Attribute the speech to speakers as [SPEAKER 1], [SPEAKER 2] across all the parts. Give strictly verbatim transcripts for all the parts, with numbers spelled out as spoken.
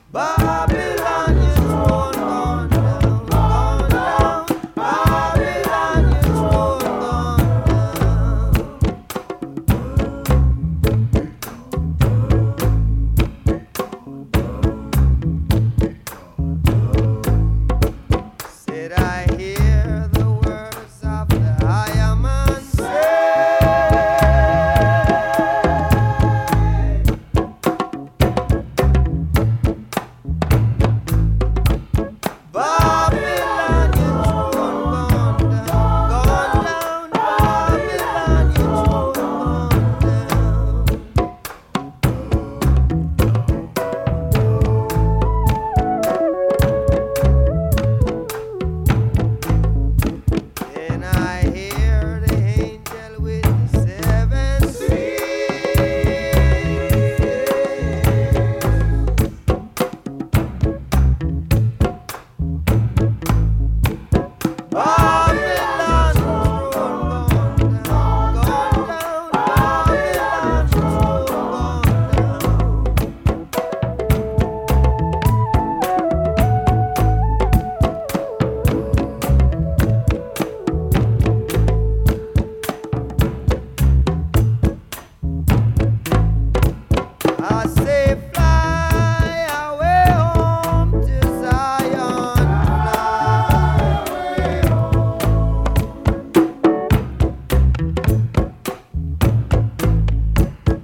[SPEAKER 1] Babylon is gone, gone down, gone down. Babylon is gone, gone down. Said I hear the words of the higher man say, Babylon is gone, gone down, gone down. Babylon is gone, gone down. And I hear the angel with the seven Babylon gone, gone down, gone down. Babylon gone, gone down. I say fly away home to Zion, fly away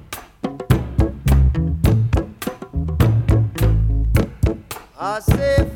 [SPEAKER 1] home. I say